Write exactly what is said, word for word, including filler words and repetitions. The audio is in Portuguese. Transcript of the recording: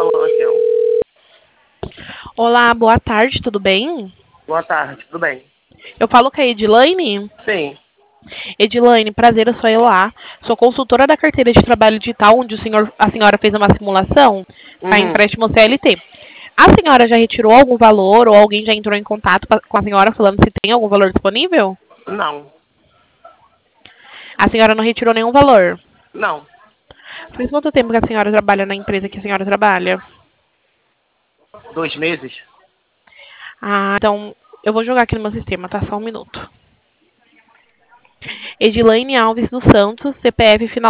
falando aqui, ó. Olá, boa tarde, tudo bem? Boa tarde, tudo bem? Eu falo com a Edilaine. Sim. Edilaine, prazer, eu sou a Eloá. Sou consultora da carteira de trabalho digital, onde o senhor, a senhora fez uma simulação para Uhum. empréstimo C L T. A senhora já retirou algum valor ou alguém já entrou em contato pa- com a senhora falando se tem algum valor disponível? Não. A senhora não retirou nenhum valor. Não. Faz quanto tempo que a senhora trabalha na empresa que a senhora trabalha? Dois meses? Ah, então eu vou jogar aqui no meu sistema, tá? Só um minuto. Edilaine Alves dos Santos, C P F final